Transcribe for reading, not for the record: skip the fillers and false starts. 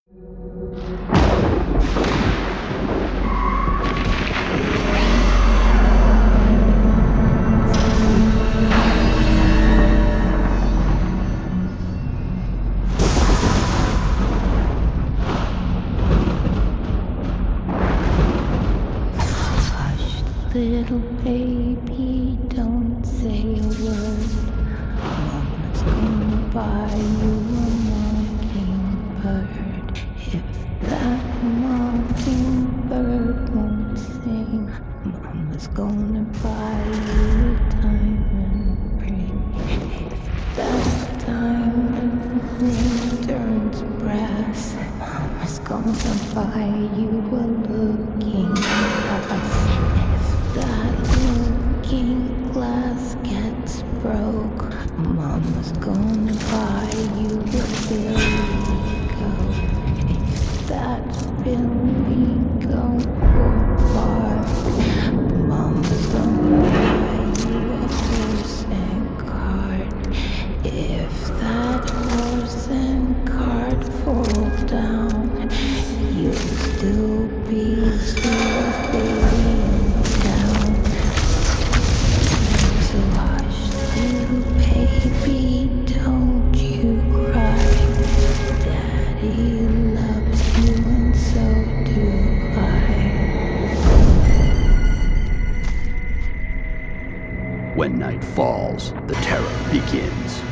Hush, little baby, don't say a word. Mama's gonna buy you a mockingbird. If that mockingbird won't sing, Mama's gonna buy you a diamond ring. If that diamond ring turns brass, Mama's gonna buy you a looking glass. If that looking glass gets broke, Mama's gonna buy you a billy goat. If that billy goat won't bark, Mama's gonna buy you a horse and cart. If that horse and cart fall down, you'll still be the sweetest baby in town. So hush, little baby, don't you cry. Daddy loves you and so do I. When night falls, the terror begins.